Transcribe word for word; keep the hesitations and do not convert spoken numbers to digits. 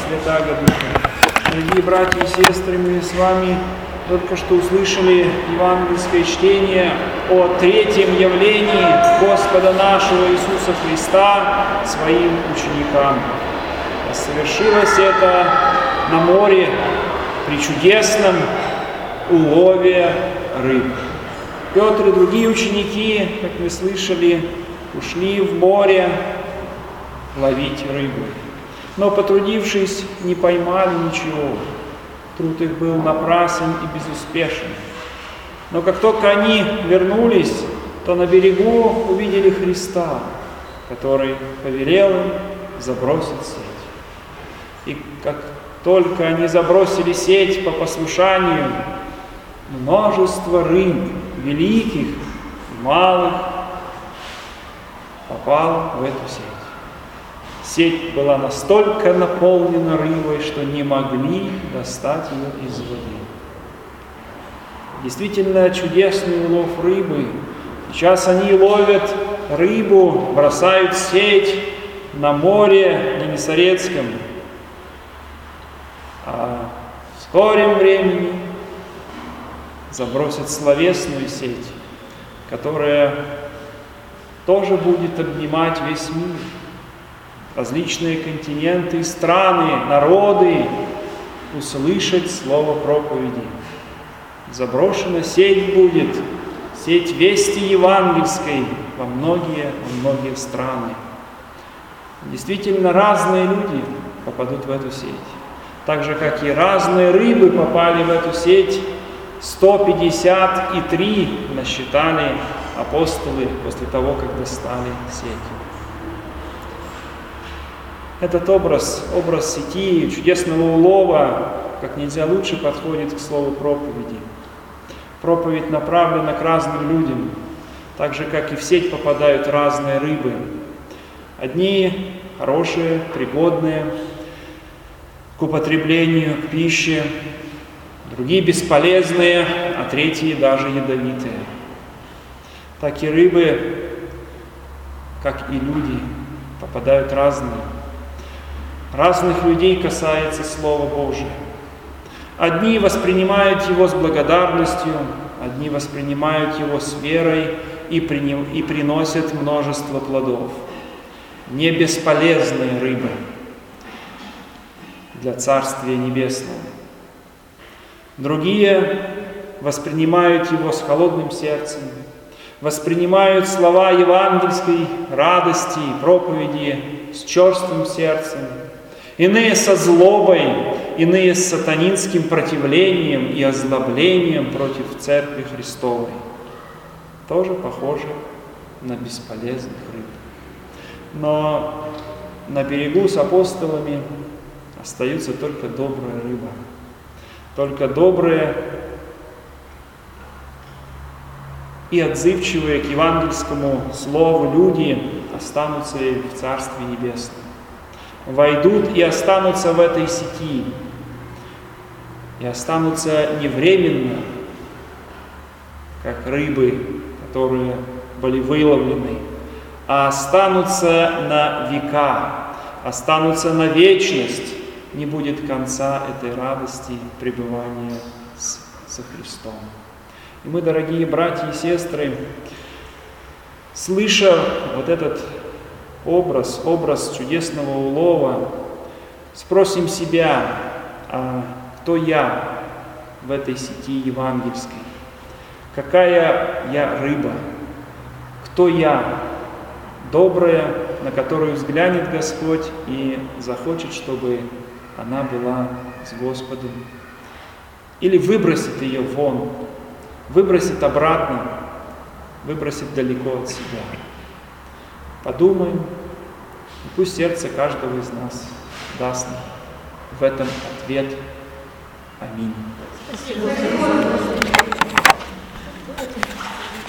Святаго Духа. Дорогие братья и сестры, мы с вами только что услышали евангельское чтение о третьем явлении Господа нашего Иисуса Христа своим ученикам. Совершилось это на море при чудесном улове рыб. Петр и другие ученики, как мы слышали, ушли в море ловить рыбу. Но, потрудившись, не поймали ничего. Труд их был напрасен и безуспешен. Но как только они вернулись, то на берегу увидели Христа, который повелел им забросить сеть. И как только они забросили сеть по послушанию, множество рыб, великих и малых, попало в эту сеть. Сеть была настолько наполнена рыбой, что не могли достать ее из воды. Действительно чудесный улов рыбы. Сейчас они ловят рыбу, бросают сеть на море Генесарецком. А в скором времени забросят словесную сеть, которая тоже будет обнимать весь мир. Различные континенты и страны, народы услышать слово проповеди. Заброшена сеть будет, сеть вести евангельской во многие, во многие страны. Действительно, разные люди попадут в эту сеть. Так же, как и разные рыбы попали в эту сеть, сто пятьдесят три насчитали апостолы после того, как достали сеть. Этот образ, образ сети, чудесного улова, как нельзя лучше подходит к слову проповеди. Проповедь направлена к разным людям, так же, как и в сеть попадают разные рыбы. Одни хорошие, пригодные к употреблению, к пище, другие бесполезные, а третьи даже ядовитые. Так и рыбы, как и люди, попадают разные. Разных людей касается Слова Божие. Одни воспринимают его с благодарностью, одни воспринимают его с верой и, приним, и приносят множество плодов. Не бесполезные рыбы для Царствия Небесного. Другие воспринимают его с холодным сердцем, воспринимают слова евангельской радости и проповеди с черствым сердцем, иные со злобой, иные с сатанинским противлением и озлоблением против Церкви Христовой. Тоже похоже на бесполезных рыб. Но на берегу с апостолами остается только добрая рыба. Только добрые и отзывчивые к евангельскому слову люди останутся в Царстве Небесном. Войдут и останутся в этой сети. И останутся не временно, как рыбы, которые были выловлены, а останутся на века, останутся на вечность. Не будет конца этой радости пребывания с, со Христом. И мы, дорогие братья и сестры, слыша вот этот образ, образ чудесного улова, спросим себя, а кто я в этой сети евангельской? Какая я рыба? Кто я? Добрая, на которую взглянет Господь и захочет, чтобы она была с Господом. Или выбросит ее вон, выбросит обратно, выбросит далеко от себя. Подумаем, и пусть сердце каждого из нас даст в этом ответ. Аминь. Спасибо.